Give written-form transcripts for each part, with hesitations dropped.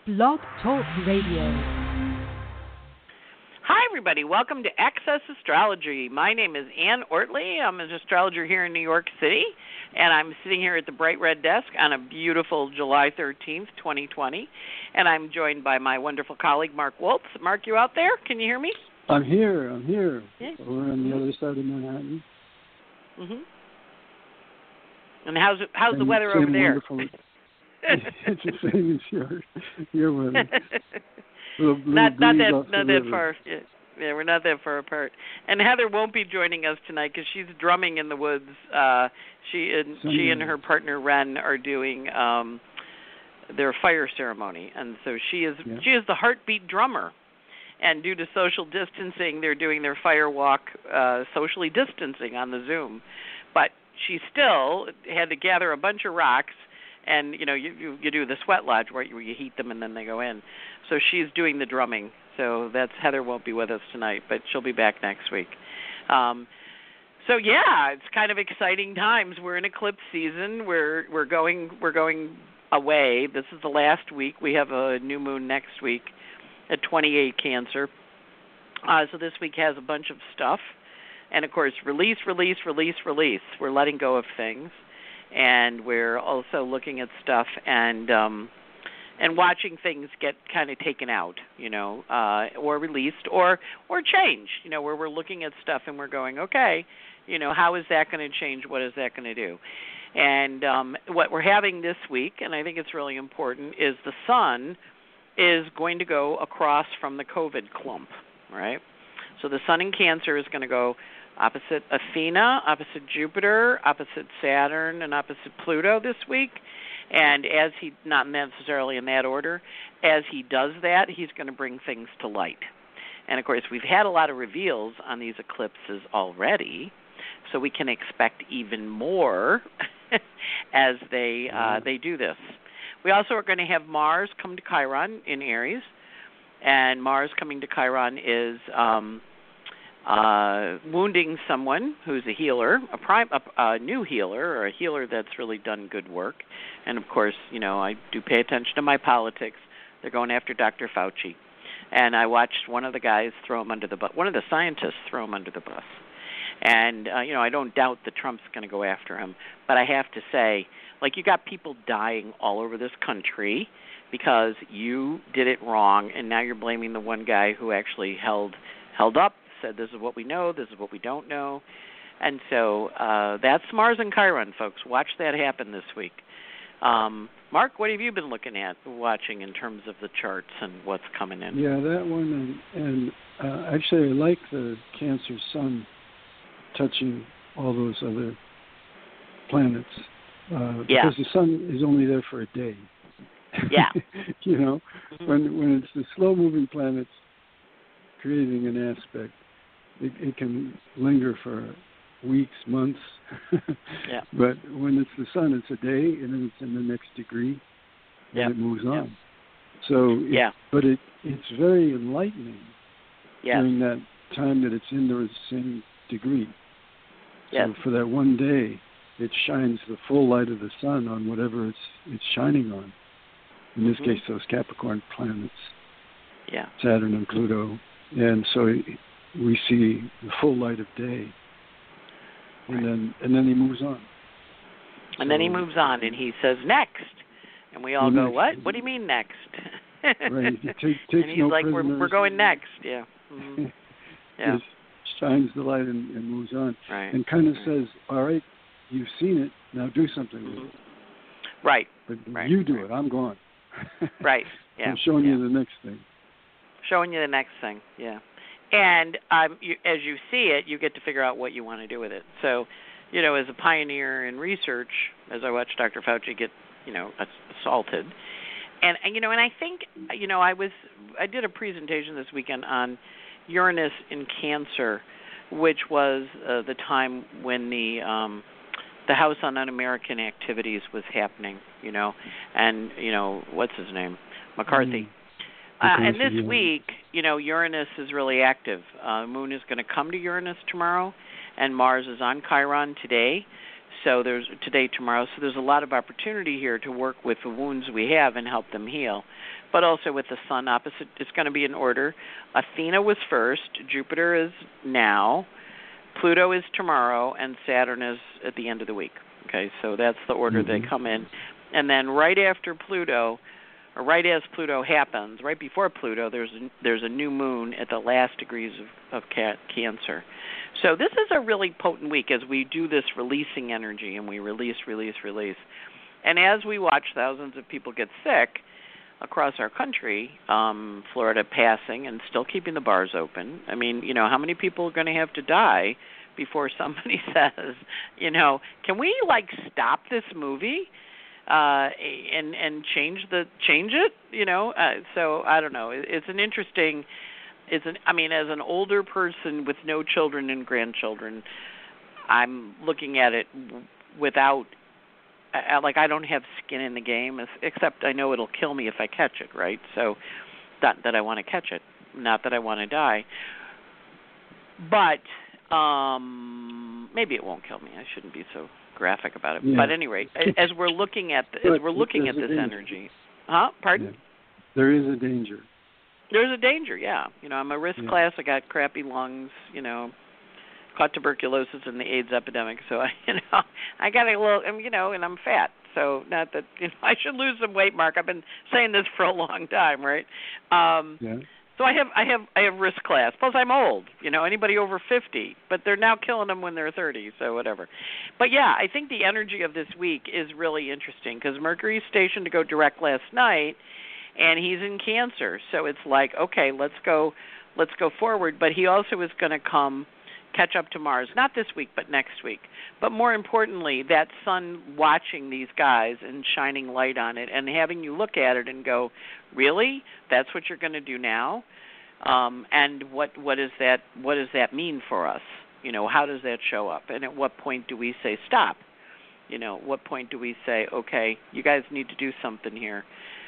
Blog Talk Radio. Hi, everybody. Welcome to Access Astrology. My name is Ann Ortley. I'm an astrologer here in New York City, and I'm sitting here at the Bright Red Desk on a beautiful July 13th, 2020, and I'm joined by my wonderful colleague, Mark Woltz. Mark, you out there? Can you hear me? I'm here. Yeah. We're on the other side of Manhattan. Mm-hmm. And how's the weather over there? It's the same as your weather. Not that far. Yeah, we're not that far apart. And Heather won't be joining us tonight because she's drumming in the woods. She and her partner Ren are doing their fire ceremony, and so she is the heartbeat drummer. And due to social distancing, they're doing their fire walk socially distancing on the Zoom. But she still had to gather a bunch of rocks. And, you do the sweat lodge where you heat them and then they go in. So she's doing the drumming. So Heather won't be with us tonight, but she'll be back next week. It's kind of exciting times. We're in eclipse season. We're going away. This is the last week. We have a new moon next week at 28 Cancer. So this week has a bunch of stuff. And, of course, release. We're letting go of things. And we're also looking at stuff and watching things get kind of taken out, or released or changed, where we're looking at stuff and we're going, okay, how is that going to change? What is that going to do? And what we're having this week, and I think it's really important, is the sun is going to go across from the COVID clump, right? So the sun in Cancer is going to go opposite Athena, opposite Jupiter, opposite Saturn, and opposite Pluto this week. And as he, not necessarily in that order, as he does that, he's going to bring things to light. And, of course, we've had a lot of reveals on these eclipses already, so we can expect even more as they do this. We also are going to have Mars come to Chiron in Aries, and Mars coming to Chiron is wounding someone who's a healer, a new healer, or a healer that's really done good work. And, of course, I do pay attention to my politics. They're going after Dr. Fauci. And I watched one of the guys throw him under the bus, one of the scientists throw him under the bus. And, I don't doubt that Trump's going to go after him. But I have to say, you got people dying all over this country because you did it wrong, and now you're blaming the one guy who actually held up, said this is what we know, this is what we don't know. And so that's Mars and Chiron, folks. Watch that happen this week. Mark, what have you been watching in terms of the charts and what's coming in? Yeah, that one. And actually I like the Cancer sun touching all those other planets. Because the sun is only there for a day. Yeah. Mm-hmm. When it's the slow-moving planets creating an aspect, it can linger for weeks, months. Yeah. But when it's the sun, it's a day, and then it's in the next degree, and it moves on. So, but it's very enlightening during that time that it's in the same degree. Yes. So for that one day, it shines the full light of the sun on whatever it's shining on. In this case, those Capricorn planets, Saturn and Pluto. And so we see the full light of day, and then he moves on. And then he moves on, and he says, next. And we all go, what? What do you mean next? Right. He takes and he's like, we're going next. Yeah. Mm-hmm. Yeah. Just shines the light and moves on. Right. And kind of says, all right, you've seen it, now do something with it. Right. But you do it, I'm gone. Right. Yeah. I'm showing you the next thing. Showing you the next thing, yeah. And as you see it, you get to figure out what you want to do with it. So, as a pioneer in research, as I watched Dr. Fauci get, assaulted, and I think, I did a presentation this weekend on Uranus in Cancer, which was the time when the House on Un-American Activities was happening, and, what's his name? McCarthy. And this week, Uranus is really active. Moon is going to come to Uranus tomorrow, and Mars is on Chiron today. So there's today, tomorrow. So there's a lot of opportunity here to work with the wounds we have and help them heal. But also with the sun opposite, it's going to be in order. Athena was first, Jupiter is now, Pluto is tomorrow, and Saturn is at the end of the week. Okay, so that's the order they come in. And then right after Pluto, or right as Pluto happens, right before Pluto, there's a new moon at the last degrees of Cancer. So this is a really potent week as we do this releasing energy, and we release. And as we watch thousands of people get sick across our country, Florida passing and still keeping the bars open. I mean, how many people are going to have to die before somebody says, can we stop this movie and change it? So I don't know. It's an interesting. As an older person with no children and grandchildren, I'm looking at it without, I don't have skin in the game, except I know it'll kill me if I catch it, right? So, not that I want to catch it, not that I want to die. But maybe it won't kill me. I shouldn't be so graphic about it. Yeah. But anyway, as we're looking at this energy, Pardon? Yeah. There is a danger. There's a danger, yeah. I'm a risk class. I got crappy lungs, caught tuberculosis in the AIDS epidemic. So, I got a little, and I'm fat. So not that, I should lose some weight, Mark. I've been saying this for a long time, right? So I have risk class. Plus I'm old, anybody over 50. But they're now killing them when they're 30, so whatever. But yeah, I think the energy of this week is really interesting because Mercury's stationed to go direct last night, and he's in Cancer. So it's like, okay, let's go forward. But he also is going to catch up to Mars, not this week, but next week. But more importantly, that sun watching these guys and shining light on it and having you look at it and go, really? That's what you're going to do now? And what does that mean for us? How does that show up? And at what point do we say stop? What point do we say, okay, you guys need to do something here?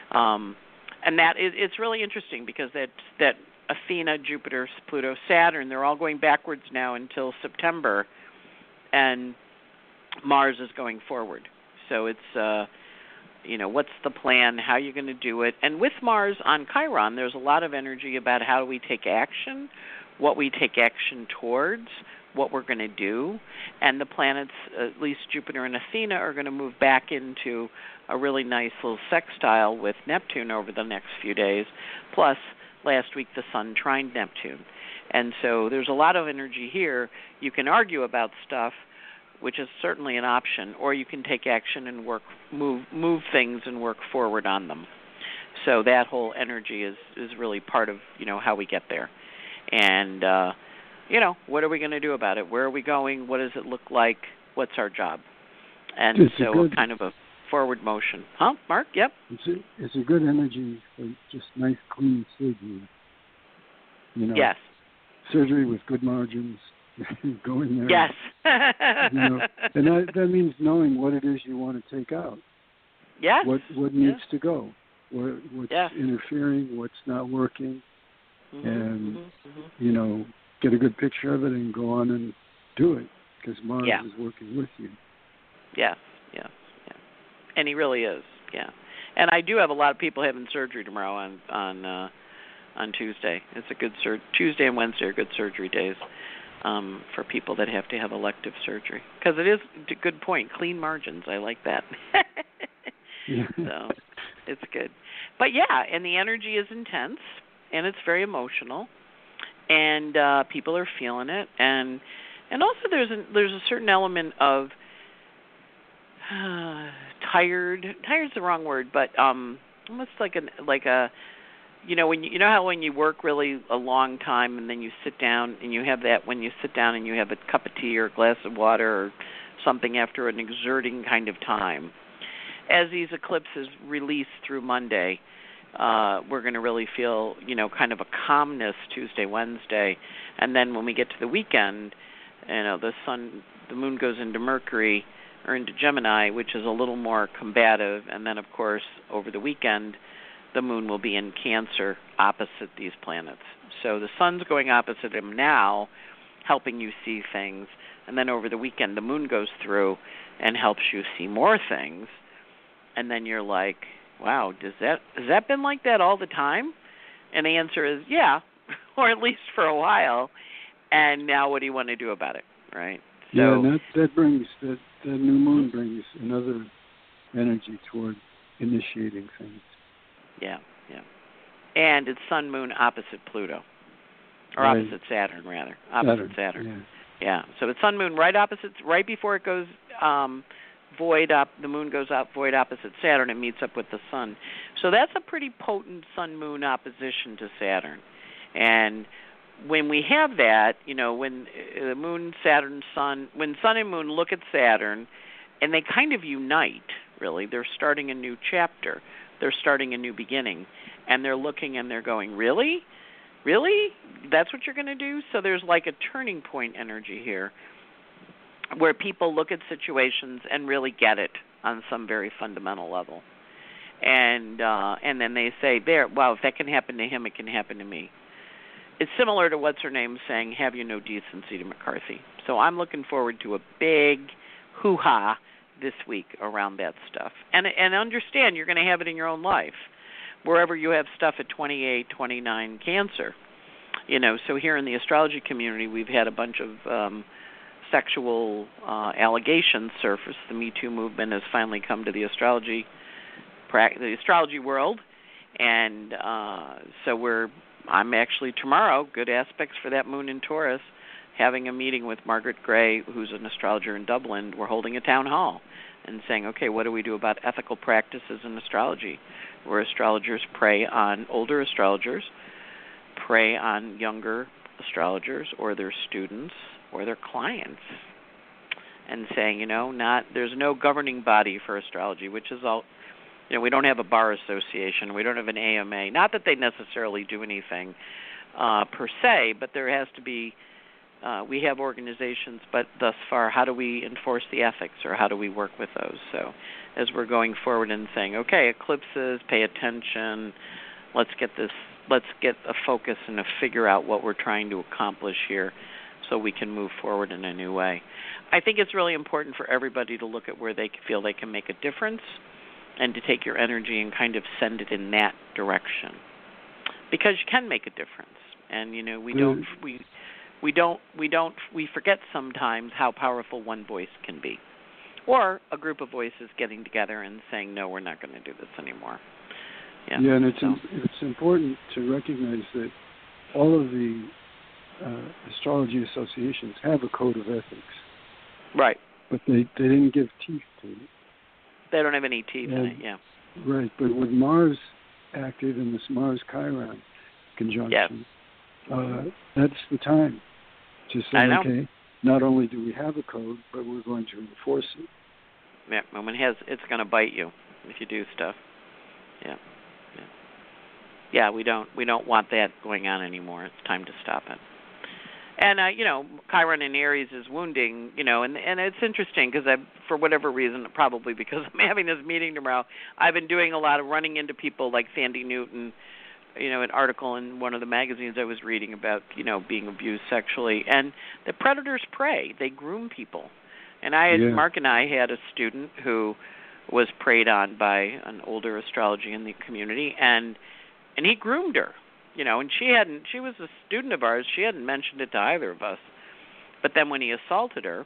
And it's really interesting because that Athena, Jupiter, Pluto, Saturn, they're all going backwards now until September, and Mars is going forward. So it's, what's the plan? How are you going to do it? And with Mars on Chiron, there's a lot of energy about how do we take action, what we take action towards, what we're going to do. And the planets, at least Jupiter and Athena, are going to move back into a really nice little sextile with Neptune over the next few days. Plus, last week the Sun trined Neptune. And so there's a lot of energy here. You can argue about stuff, which is certainly an option, or you can take action and move things and work forward on them. So that whole energy is really part of, how we get there. And, what are we going to do about it? Where are we going? What does it look like? What's our job? And kind of a forward motion. Huh, Mark? Yep. It's a good energy for just nice, clean surgery. Yes. Surgery with good margins. Go in there. Yes. And that means knowing what it is you want to take out. Yes. What needs to go. What's interfering, what's not working. And, get a good picture of it and go on and do it because Mars is working with you. Yeah. And he really is, And I do have a lot of people having surgery tomorrow on Tuesday. It's a good Tuesday and Wednesday are good surgery days for people that have to have elective surgery. Because it is a good point, clean margins. I like that. So it's good. But and the energy is intense and it's very emotional, and people are feeling it, and also there's a certain element of tired. Tired's the wrong word, but almost like a when you work really a long time and then you sit down and you have that when you sit down and you have a cup of tea or a glass of water or something after an exerting kind of time. As these eclipses release through Monday, we're going to really feel, kind of a calmness Tuesday, Wednesday, and then when we get to the weekend, the moon goes into Mercury or into Gemini, which is a little more combative, and then of course over the weekend, the moon will be in Cancer opposite these planets. So the sun's going opposite him now, helping you see things, and then over the weekend the moon goes through, and helps you see more things. And then you're like, wow, has that been like that all the time? And the answer is yeah, or at least for a while. And now what do you want to do about it, right? Yeah, and that brings, that new moon brings another energy toward initiating things. Yeah. And it's sun moon opposite Pluto, or right. opposite Saturn, rather. Opposite Saturn. Yeah. So it's sun moon right before it goes void up. The moon goes out void opposite Saturn. It meets up with the sun. So that's a pretty potent sun moon opposition to Saturn. And when we have that, when the moon, Saturn, sun, when sun and moon look at Saturn, and they kind of unite. Really, they're starting a new chapter. They're starting a new beginning. And they're looking and they're going, really? Really? That's what you're going to do? So there's like a turning point energy here where people look at situations and really get it on some very fundamental level. And then they say, wow, if that can happen to him, it can happen to me. It's similar to what's-her-name saying, have you no decency to McCarthy. So I'm looking forward to a big hoo-ha this week around that stuff. And understand you're going to have it in your own life, wherever you have stuff at 28, 29 Cancer. So here in the astrology community, we've had a bunch of sexual allegations surface. The Me Too movement has finally come to the astrology world. And so I'm actually tomorrow, good aspects for that moon in Taurus, having a meeting with Margaret Gray, who's an astrologer in Dublin. We're holding a town hall and saying, okay, what do we do about ethical practices in astrology, where astrologers prey on older astrologers, prey on younger astrologers or their students or their clients, and saying, there's no governing body for astrology, which is all, we don't have a bar association, we don't have an AMA, not that they necessarily do anything per se, but there has to be, we have organizations, but thus far, how do we enforce the ethics, or how do we work with those? So as we're going forward and saying, okay, eclipses, pay attention, let's get a focus and a figure out what we're trying to accomplish here so we can move forward in a new way. I think it's really important for everybody to look at where they feel they can make a difference and to take your energy and kind of send it in that direction. Because you can make a difference. And, we forget sometimes how powerful one voice can be. Or a group of voices getting together and saying, no, we're not going to do this anymore. Yeah, and it's important to recognize that all of the astrology associations have a code of ethics. Right. But they didn't give teeth to it. They don't have any teeth in it, yeah. Right, but with Mars active in this Mars-Chiron conjunction, that's the time to say, okay, not only do we have a code, but we're going to enforce it. Yeah, it's going to bite you if you do stuff. Yeah, we don't want that going on anymore. It's time to stop it. And Chiron in Aries is wounding, and it's interesting because for whatever reason, probably because I'm having this meeting tomorrow, I've been doing a lot of running into people like Sandy Newton, an article in one of the magazines I was reading about, being abused sexually, and the predators prey. They groom people. And Mark and I had a student who was preyed on by an older astrology in the community, and he groomed her, and she was a student of ours. She hadn't mentioned it to either of us. But then when he assaulted her,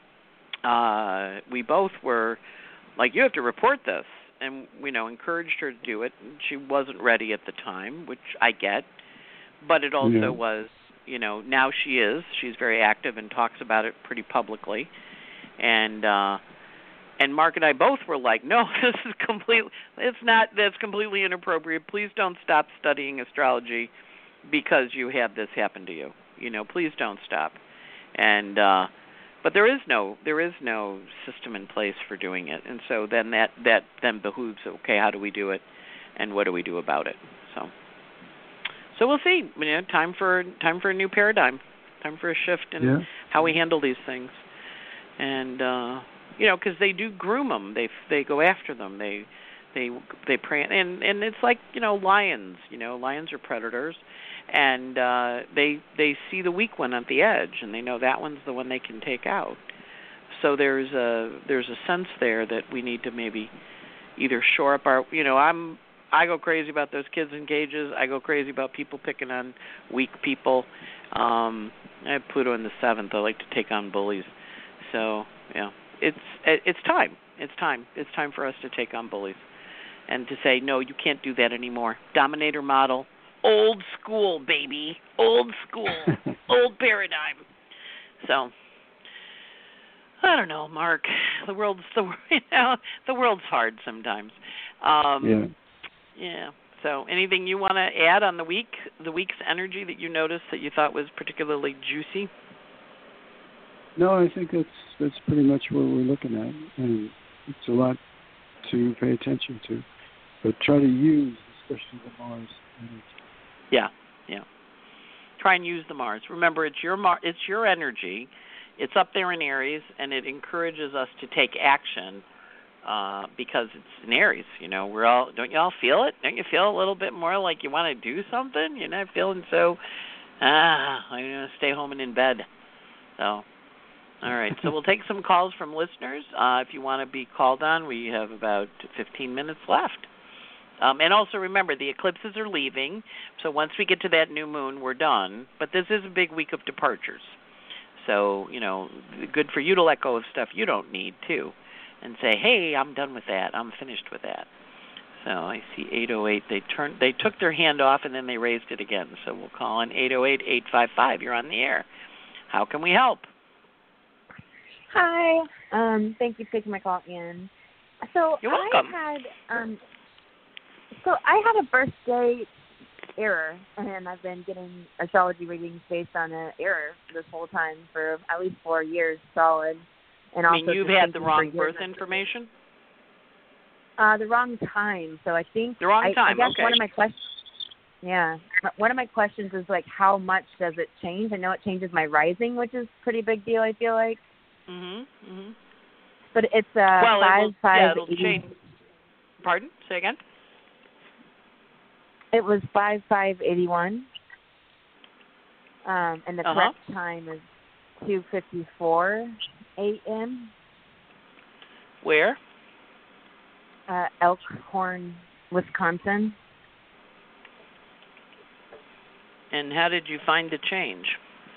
we both were like, you have to report this. And, encouraged her to do it. And she wasn't ready at the time, which I get. But it also was, now she is. She's very active and talks about it pretty publicly. And Mark and I both were like, no, that's completely inappropriate. Please don't stop studying astrology because you had this happen to you. Please don't stop. And but there is no system in place for doing it. And so then that then behooves, okay, how do we do it and what do we do about it? So we'll see. Time for a new paradigm. Time for a shift in how we handle these things. And because they do groom them, they go after them, they prey, and it's like lions. Lions are predators, and they see the weak one at the edge, and they know that one's the one they can take out. So there's a sense there that we need to maybe either shore up our, I go crazy about those kids in cages. I go crazy about people picking on weak people. I have Pluto in the 7th. I like to take on bullies. So, yeah, it's time. It's time. It's time for us to take on bullies and to say, no, you can't do that anymore. Dominator model, old school, baby, old school, old paradigm. So, I don't know, Mark. The world's hard sometimes. Yeah. So, anything you want to add on the week's energy that you noticed that you thought was particularly juicy? No, I think that's pretty much what we're looking at, and it's a lot to pay attention to. But try to use, especially the Mars energy. Yeah. Try and use the Mars. Remember, it's your energy. It's up there in Aries, and it encourages us to take action because it's in Aries. Don't you all feel it? Don't you feel a little bit more like you want to do something? You're not feeling so, I'm going to stay home and in bed. So, all right. So we'll take some calls from listeners. If you want to be called on, we have about 15 minutes left. And also remember, the eclipses are leaving, so once we get to that new moon, we're done. But this is a big week of departures. So, good for you to let go of stuff you don't need, too, and say, hey, I'm done with that. I'm finished with that. So I see 808. They took their hand off, and then they raised it again. So we'll call on 808-855. You're on the air. How can we help? Hi. Thank you for taking my call, Ian. So you're welcome. I had a birthday error, and I've been getting astrology readings based on an error this whole time for at least 4 years solid. And you've had the wrong birth information? The wrong time. So I think the wrong time. I guess okay. One of my questions is how much does it change? I know it changes my rising, which is a pretty big deal. I feel like. Mhm. But it's 5-5. It'll change. Pardon? Say again. It was 5-5-81, and the correct time is 2:54 a.m. Where? Elkhorn, Wisconsin. And how did you find the change?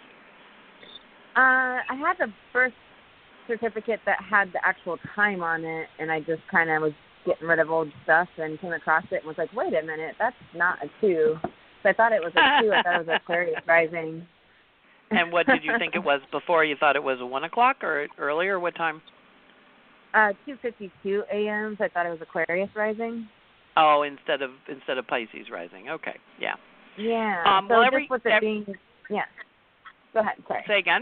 I had the birth certificate that had the actual time on it, and I just kind of was getting rid of old stuff and came across it and was like, wait a minute, that's not a 2. So I thought it was a 2. I thought it was Aquarius rising. And what did you think it was before? You thought it was a 1 o'clock or earlier? What time? 2:52 a.m. So I thought it was Aquarius rising. Oh, instead of Pisces rising. Okay, yeah. Yeah. So just with it being, yeah. Go ahead. Sorry. Say again.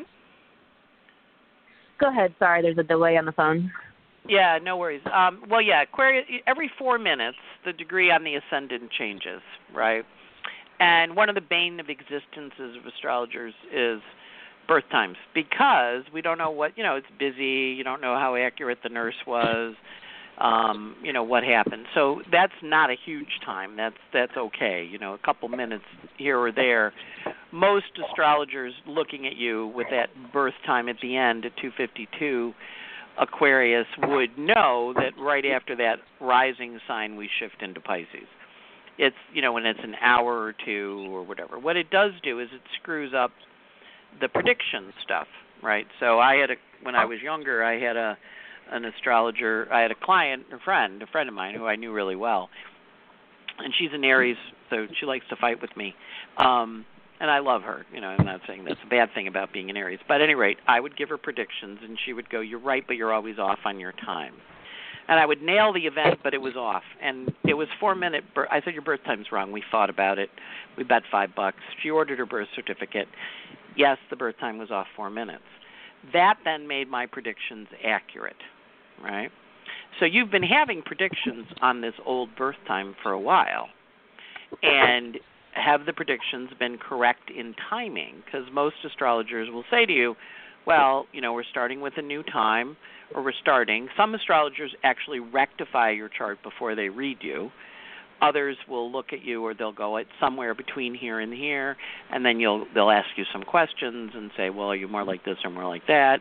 Go ahead. Sorry, there's a delay on the phone. Yeah, no worries. Aquarius, every 4 minutes, the degree on the ascendant changes, right? And one of the bane of existences of astrologers is birth times, because we don't know it's busy, you don't know how accurate the nurse was, what happened. So that's not a huge time. That's okay, a couple minutes here or there. Most astrologers looking at you with that birth time at the end at 2:52 Aquarius would know that right after that rising sign we shift into Pisces. It's, when it's an hour or two or whatever. What it does do is it screws up the prediction stuff, right? So when I was younger, I had an astrologer, I had a client, a friend of mine who I knew really well. And she's an Aries, so she likes to fight with me. And I love her. I'm not saying that's a bad thing about being an Aries. But at any rate, I would give her predictions, and she would go, you're right, but you're always off on your time. And I would nail the event, but it was off. And it was 4-minute I said, your birth time's wrong. We thought about it. We bet $5. She ordered her birth certificate. Yes, the birth time was off 4 minutes. That then made my predictions accurate, right? So you've been having predictions on this old birth time for a while. And have the predictions been correct in timing? Because most astrologers will say to you, well, we're starting with a new time, or we're starting. Some astrologers actually rectify your chart before they read you. Others will look at you, or they'll go, it's somewhere between here and here, and then they'll ask you some questions and say, well, are you more like this or more like that?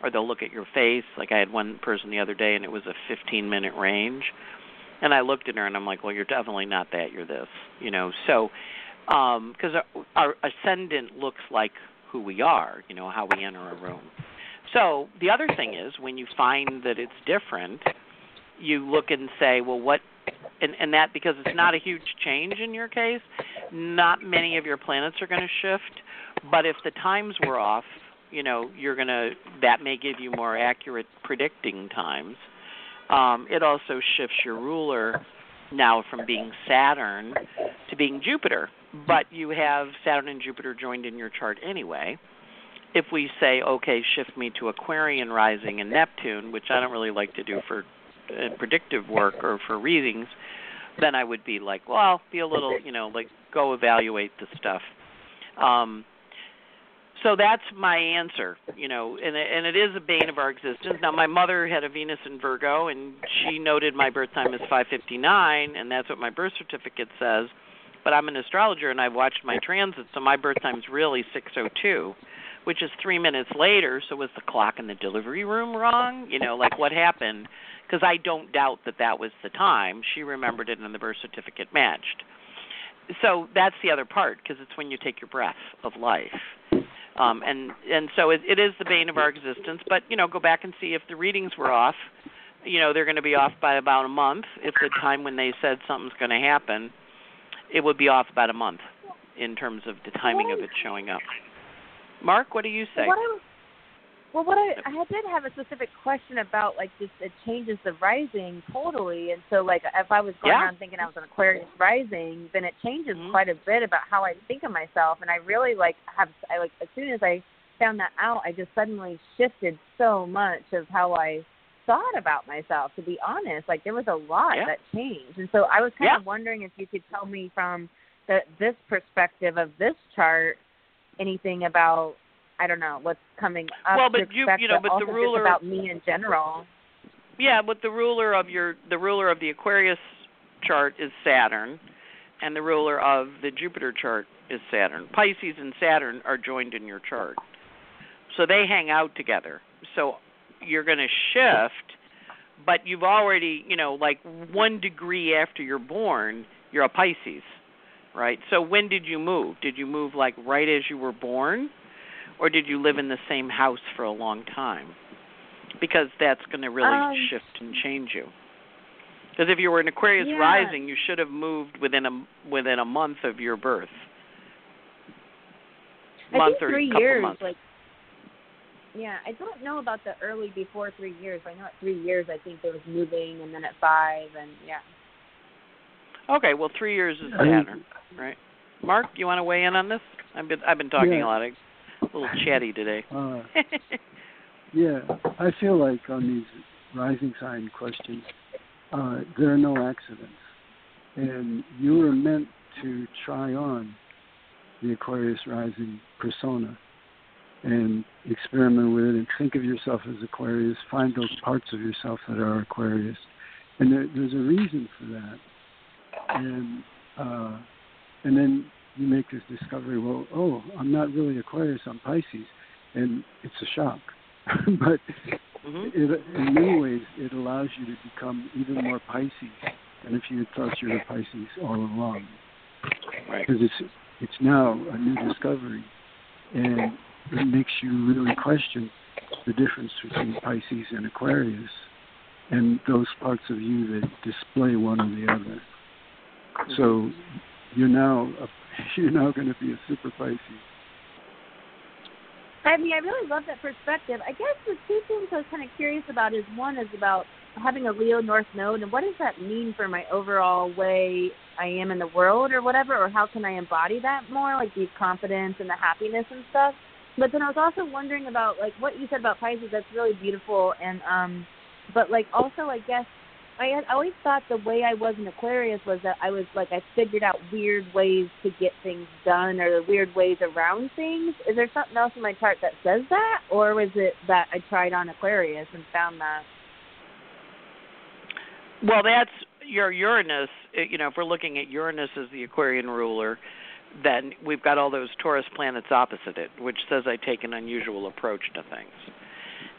or they'll look at your face. Like I had one person the other day, and it was a 15-minute range. And I looked at her, and I'm like, well, you're definitely not that. You're this, So, because our ascendant looks like who we are, how we enter a room. So the other thing is when you find that it's different, you look and say, well, what, and that because it's not a huge change in your case, not many of your planets are going to shift. But if the times were off, that may give you more accurate predicting times. It also shifts your ruler now from being Saturn to being Jupiter. But you have Saturn and Jupiter joined in your chart anyway. If we say, okay, shift me to Aquarian rising and Neptune, which I don't really like to do for predictive work or for readings, then I would be like, well, be a little, go evaluate the stuff. So that's my answer, and it is a bane of our existence. Now, my mother had a Venus in Virgo, and she noted my birth time as 5:59, and that's what my birth certificate says. But I'm an astrologer, and I've watched my transits, so my birth time is really 6:02, which is 3 minutes later. So was the clock in the delivery room wrong? What happened? Because I don't doubt that was the time. She remembered it, and the birth certificate matched. So that's the other part, because it's when you take your breath of life. And so it is the bane of our existence. But, go back and see if the readings were off. They're going to be off by about a month. If the time when they said something's going to happen, it would be off about a month in terms of the timing of it showing up. Mark, what do you say? I did have a specific question about, just it changes the rising totally. And so, if I was going around thinking I was an Aquarius rising, then it changes quite a bit about how I think of myself. And I really, as soon as I found that out, I just suddenly shifted so much of how I thought about myself, to be honest. There was a lot that changed. And so I was kind of wondering if you could tell me from this perspective of this chart anything about, I don't know, what's coming up. Well, but but the ruler about me in general. Yeah, but the ruler of the Aquarius chart is Saturn, and the ruler of the Jupiter chart is Saturn. Pisces and Saturn are joined in your chart, so they hang out together. So you're going to shift, but you've already, 1 degree after you're born, you're a Pisces, right? So when did you move? Did you move right as you were born? Or did you live in the same house for a long time? Because that's going to really shift and change you. Because if you were an Aquarius rising, you should have moved within a month of your birth. I think 3 years. Months. I don't know about the early before 3 years. But I know at 3 years, I think there was moving, and then at 5, and Okay, well, 3 years is Saturn, right? Mark, you want to weigh in on this? I've been talking a lot. A little chatty today. I feel like on these rising sign questions, there are no accidents. And you were meant to try on the Aquarius rising persona and experiment with it and think of yourself as Aquarius, find those parts of yourself that are Aquarius. And there's a reason for that. And then you make this discovery, I'm not really Aquarius, I'm Pisces, and it's a shock. But in many ways, it allows you to become even more Pisces than if you had thought you were Pisces all along. Right. Because it's now a new discovery, and it makes you really question the difference between Pisces and Aquarius, and those parts of you that display one or the other. So you're now going to be a super Pisces. I really love that perspective. I guess the two things I was kind of curious about is, one is about having a Leo North Node, and what does that mean for my overall way I am in the world or whatever, or how can I embody that more, the confidence and the happiness and stuff. But then I was also wondering about, what you said about Pisces, that's really beautiful, and but, also, I guess, I had always thought the way I was in Aquarius was that I was I figured out weird ways to get things done or weird ways around things. Is there something else in my chart that says that, or was it that I tried on Aquarius and found that? Well, that's your Uranus. If we're looking at Uranus as the Aquarian ruler, then we've got all those Taurus planets opposite it, which says I take an unusual approach to things.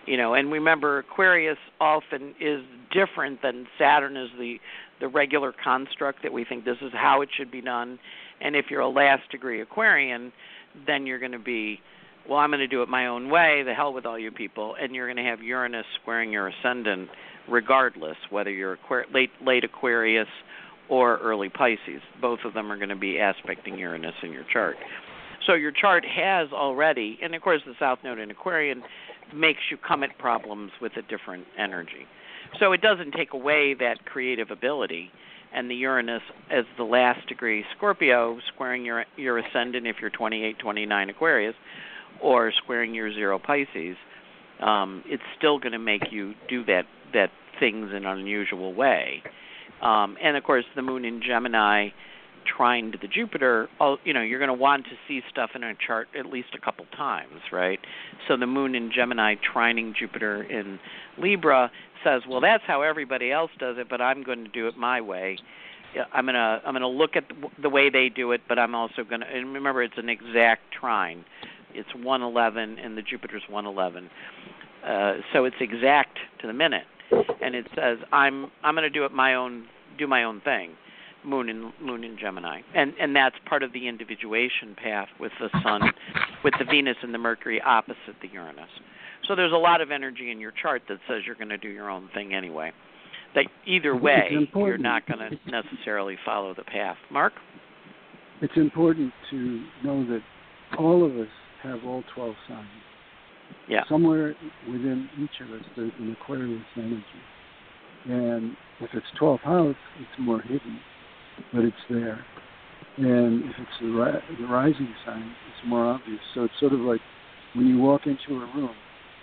And remember, Aquarius often is different than Saturn is the regular construct that we think this is how it should be done. And if you're a last degree Aquarian, then you're going to be, well, I'm going to do it my own way, the hell with all you people, and you're going to have Uranus squaring your ascendant regardless, whether you're late Aquarius or early Pisces. Both of them are going to be aspecting Uranus in your chart. So your chart has already, and of course the South Node in Aquarian makes you come at problems with a different energy. So it doesn't take away that creative ability. And the Uranus as the last degree Scorpio, squaring your ascendant if you're 28, 29 Aquarius, or squaring your 0 Pisces, it's still going to make you do that things in an unusual way. And of course the Moon in Gemini trine to the Jupiter, you're going to want to see stuff in a chart at least a couple times, right? So the Moon in Gemini trining Jupiter in Libra says, well, that's how everybody else does it, but I'm going to do it my way. I'm going to look at the way they do it, but I'm also going to, and remember, it's an exact trine. It's 111, and the Jupiter's 111. So it's exact to the minute, and it says I'm going to do my own thing. Moon in Gemini, and that's part of the individuation path with the Sun, with the Venus and the Mercury opposite the Uranus. So there's a lot of energy in your chart that says you're going to do your own thing anyway. That either way, you're not going to necessarily follow the path. Mark? It's important to know that all of us have all 12 signs. Yeah. Somewhere within each of us, there's an Aquarius energy. And if it's 12th house, it's more hidden, but it's there. And if it's the rising sign, it's more obvious. So it's sort of like when you walk into a room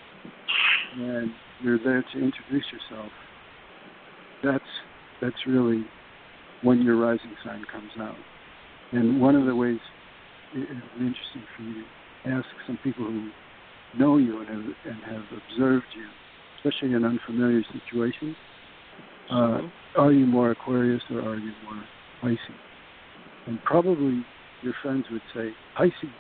and you're there to introduce yourself, that's really when your rising sign comes out. And one of the ways it would be interesting for you to ask some people who know you and have observed you, especially in unfamiliar situations, are you more Aquarius or are you more Pisces? And probably your friends would say Pisces.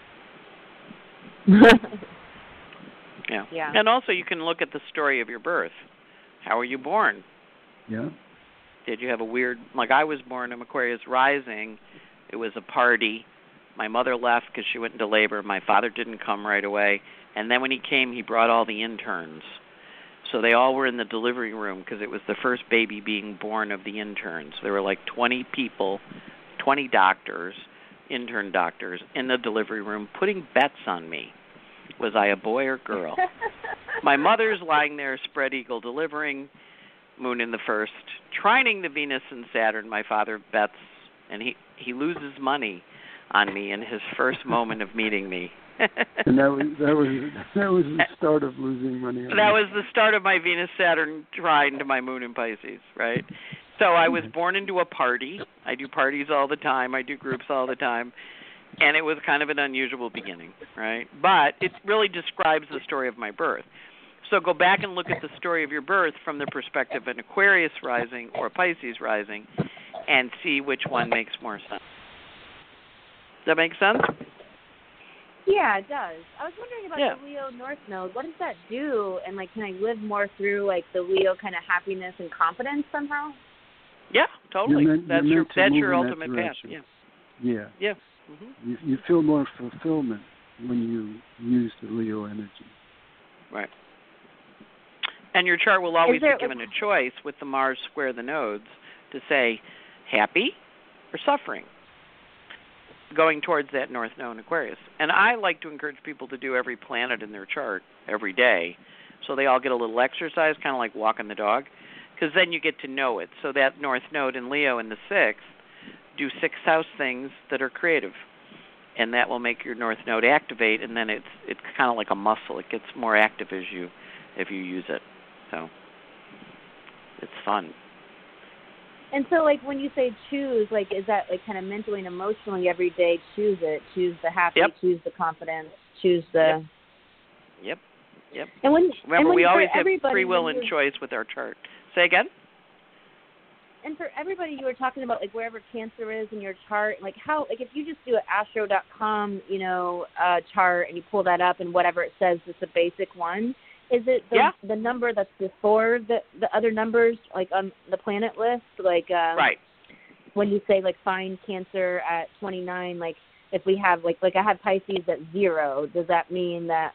Yeah. And also you can look at the story of your birth. How were you born? Yeah. Did you have a weird, like I was born in Aquarius rising. It was a party. My mother left because she went into labor. My father didn't come right away. And then when he came, he brought all the interns. So they all were in the delivery room because it was the first baby being born of the interns. There were like 20 people, 20 doctors, intern doctors, in the delivery room putting bets on me. Was I a boy or girl? My mother's lying there, spread eagle, delivering, Moon in the first, trining the Venus and Saturn. My father bets, and he loses money on me in his first moment of meeting me. And that was the start of losing money. That was the start of my Venus-Saturn trine to my Moon in Pisces, right? So I was born into a party. I do parties all the time. I do groups all the time. And it was kind of an unusual beginning, right? But it really describes the story of my birth. So go back and look at the story of your birth from the perspective of an Aquarius rising or Pisces rising and see which one makes more sense. Does that make sense? Yeah, it does. I was wondering about the Leo North Node. What does that do? And, can I live more through, the Leo kind of happiness and confidence somehow? Yeah, totally. That's your ultimate path. Yeah. Yeah. Mm-hmm. You feel more fulfillment when you use the Leo energy. Right. And your chart will always be given a choice with the Mars square the nodes to say happy or suffering, going towards that North Node in Aquarius. And I like to encourage people to do every planet in their chart every day so they all get a little exercise, kind of like walking the dog, because then you get to know it. So that North Node in Leo in the 6th, do 6th house things that are creative. And that will make your North Node activate, and then it's kind of like a muscle. It gets more active if you use it. So it's fun. And so, when you say choose, is that, kind of mentally and emotionally every day, choose it, choose the happy, choose the confidence, choose the... Yep. And Remember, we always have free will and choice with our chart. Say again? And for everybody, you were talking about, wherever Cancer is in your chart, how, if you just do an astro.com, chart, and you pull that up and whatever it says is the basic one, Is it the number that's before the other numbers, like on the planet list? Like right. When you say like find Cancer at 29, like if we have like I have Pisces at 0, does that mean that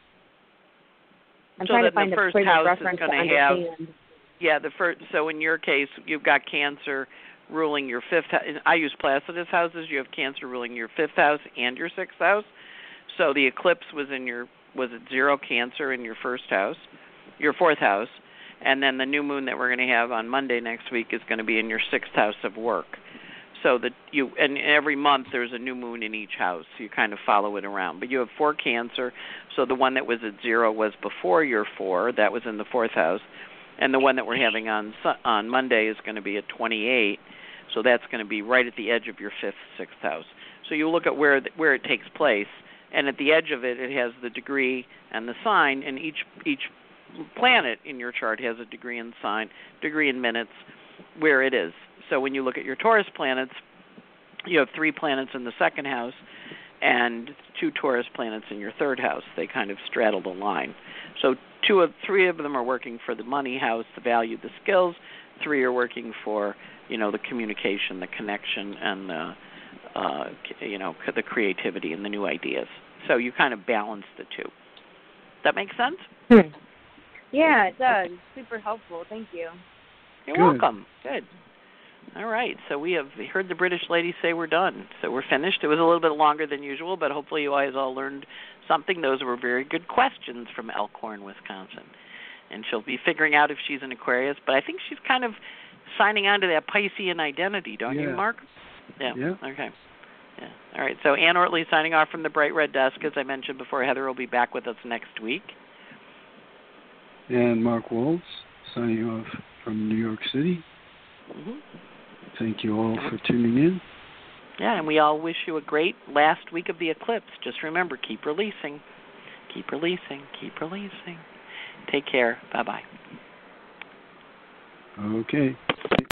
I'm trying to find the first a house reference is going to have? Yeah, the first. So in your case, you've got Cancer ruling your 5th house. I use Placidus houses. You have Cancer ruling your 5th house and your 6th house. So the eclipse was at 0 Cancer in your 1st house, your 4th house, and then the new moon that we're going to have on Monday next week is going to be in your 6th house of work. So that and every month there's a new moon in each house. So you kind of follow it around. But you have 4 Cancer. So the one that was at 0 was before your 4. That was in the 4th house. And the one that we're having on Monday is going to be at 28. So that's going to be right at the edge of your 5th, 6th house. So you look at where it takes place, and at the edge of it, it has the degree and the sign, and each planet in your chart has a degree and sign, degree in minutes, where it is. So when you look at your Taurus planets, you have 3 planets in the 2nd house and 2 Taurus planets in your 3rd house. They kind of straddle the line. So 3 of them are working for the money house, the value, the skills. 3 are working for, the communication, the connection, and the, the creativity and the new ideas. So you kind of balance the 2. That make sense? Yeah, it does. Super helpful. Thank you. You're welcome. Good. All right. So we have heard the British lady say we're done. So we're finished. It was a little bit longer than usual, but hopefully you guys all learned something. Those were very good questions from Elkhorn, Wisconsin. And she'll be figuring out if she's an Aquarius, but I think she's kind of signing on to that Piscean identity, don't you, Mark? Yeah. Okay. Yeah. All right. So Ann Ortley signing off from the Bright Red Desk. As I mentioned before, Heather will be back with us next week. And Mark Waltz signing off from New York City. Mm-hmm. Thank you all for tuning in. Yeah, and we all wish you a great last week of the eclipse. Just remember, keep releasing. Keep releasing. Keep releasing. Take care. Bye-bye. Okay.